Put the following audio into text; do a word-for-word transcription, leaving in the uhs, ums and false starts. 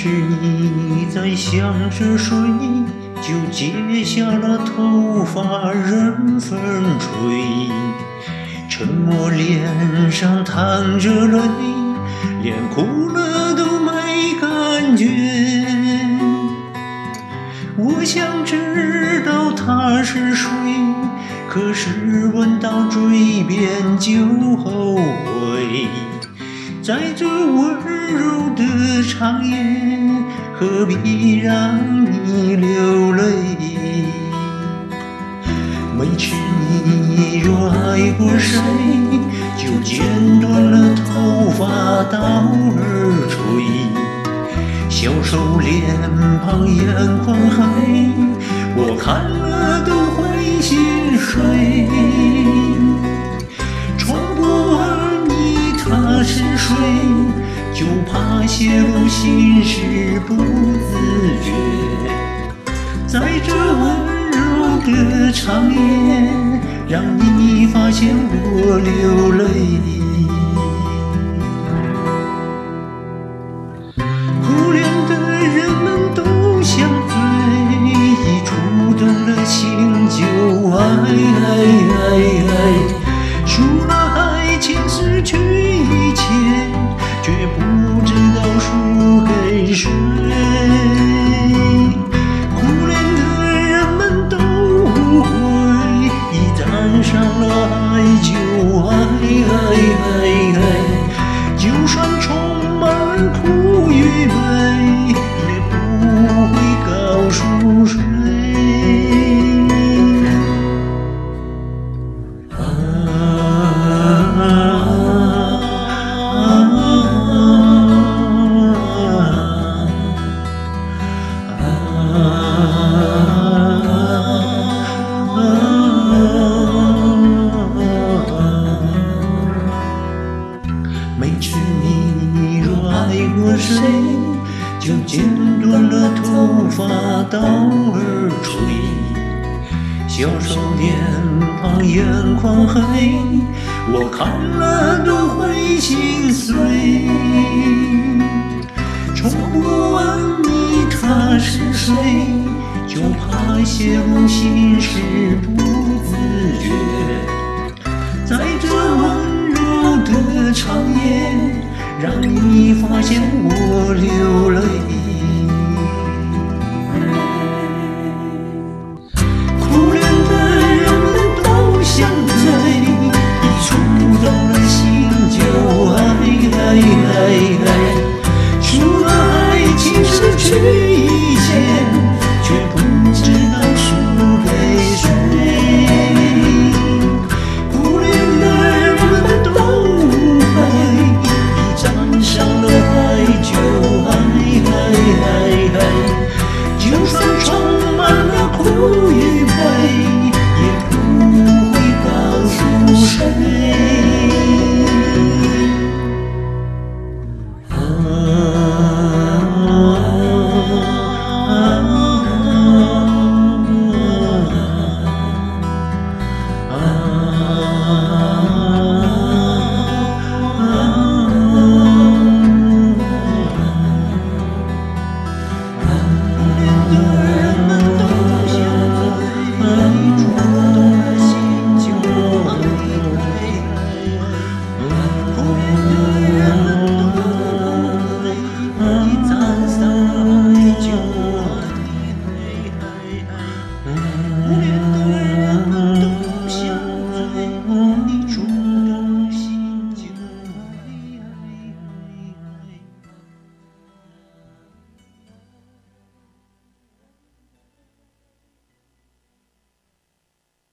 是你在想着谁，就解下了头发任风吹。沉默脸上淌着泪，连哭了都没感觉。我想知道他是谁，可是闻到嘴边就后悔。在这温柔的长夜，何必让你流泪？没知你若爱过谁，就剪断了头发到耳垂。消瘦脸庞眼眶黑，我看了都会心碎。闯不问你他是谁，就怕泄露心事不自觉。在这温柔的长夜，让你发现我流泪。苦恋的人们都像醉，一触断了情就爱爱爱，输了爱情失去一切，却不知道输给谁。苦恋的人们都无悔，一沾上了爱就爱爱爱爱，就算充满苦与悲，也不会告诉谁。没知你若爱过谁，就剪断了头发到耳垂。消瘦脸庞眼眶黑，我看了都会心碎。从不问你他是谁，就怕泄露心事不自觉。在这温柔的长夜，让你发现我流泪。